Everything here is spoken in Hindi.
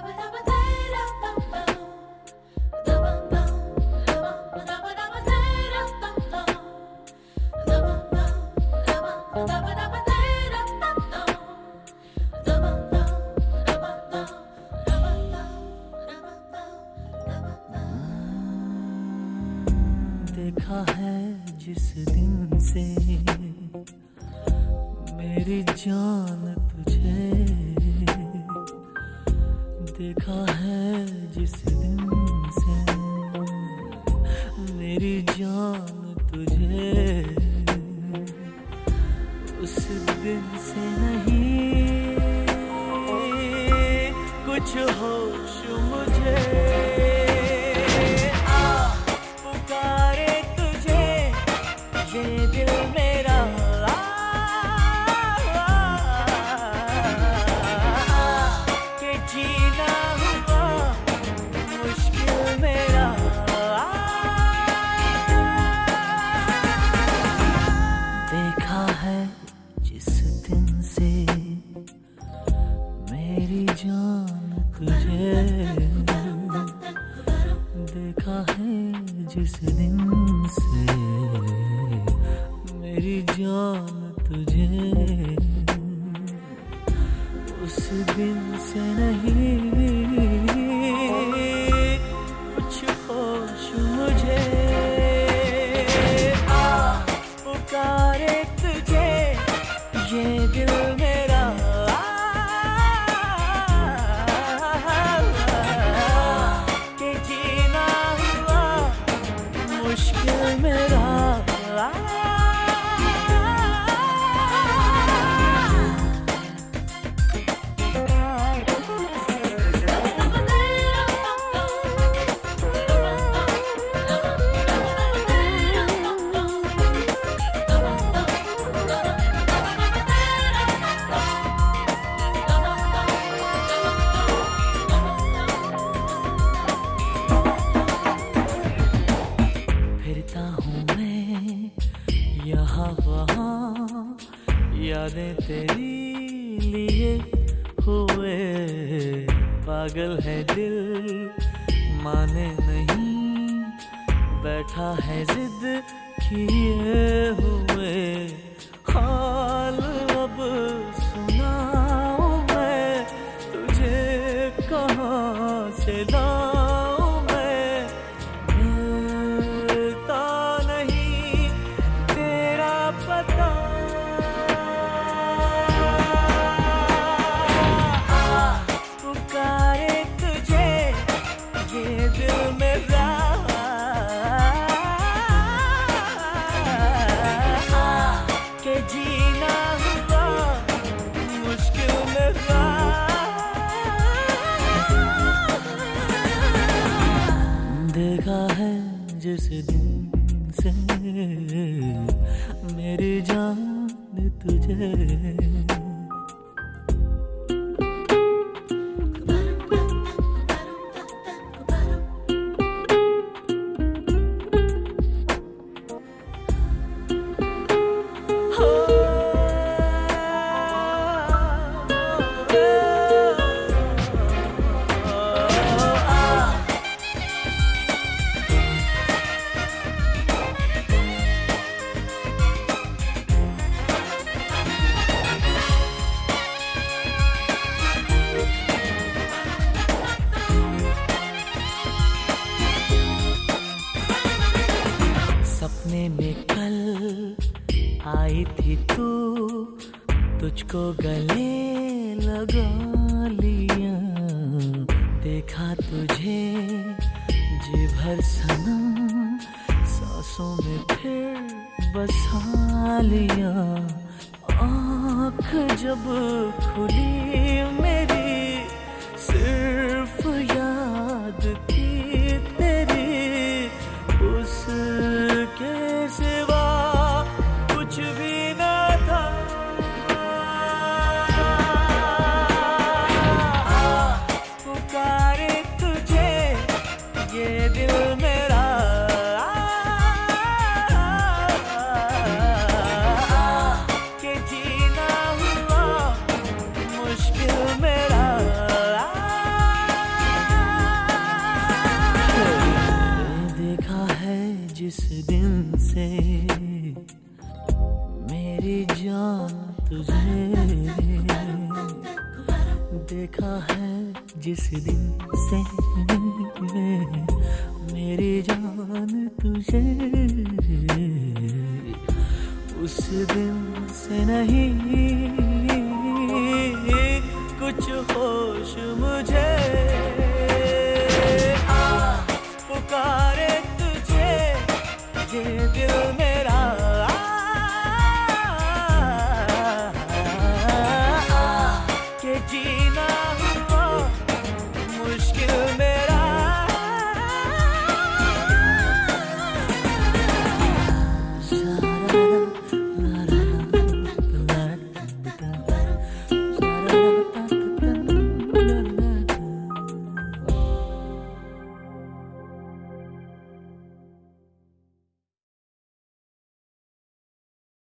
देखा है जिस दिन से मेरी जान तुझे, देखा है जिस दिन से मेरी जान तुझे, उस दिन से नहीं कुछ होश मुझे। दिल मेरा के जीना हुआ मुश्किल मेरा। देखा है जिस दिन से मेरी जान तुझे, देखा है जिस दिन से मेरी जान तुझे, उस दिन से नहीं कुछ होश मुझे। पुकारे तुझे ये दिल मेरा, के जीना हुआ मुश्किल मेरा। फिरता हूँ मैं यहाँ वहाँ, यादें तेरी लिए हुए, पागल है दिल माने नहीं, बैठा है जिद किए हुए। हाल अब सुनाऊं मैं तुझे, कहाँ से लाऊं मैं, मिलता नहीं तेरा पता। पुकारे तुझे ये दिल मेरा, के जीना हुआ मुश्किल मेरा। देखा है जिस दिन से मेरी जान तुझे, सपने में कल आई थी तू, तुझको गले लगा लिया, देखा तुझे जी भर सनम, सांसों में फिर बसा लिया। आँख जब खुली मेरी सिर्फ याद थी तेरी, उसके सिवा कुछ भी न था। पुकारे तुझे ये दिल मेरा, के जीना हुआ मुश्किल मेरा। जिस दिन से मेरी जान तुझे देखा है, जिस दिन से मेरी जान तुझे, उस दिन से नहीं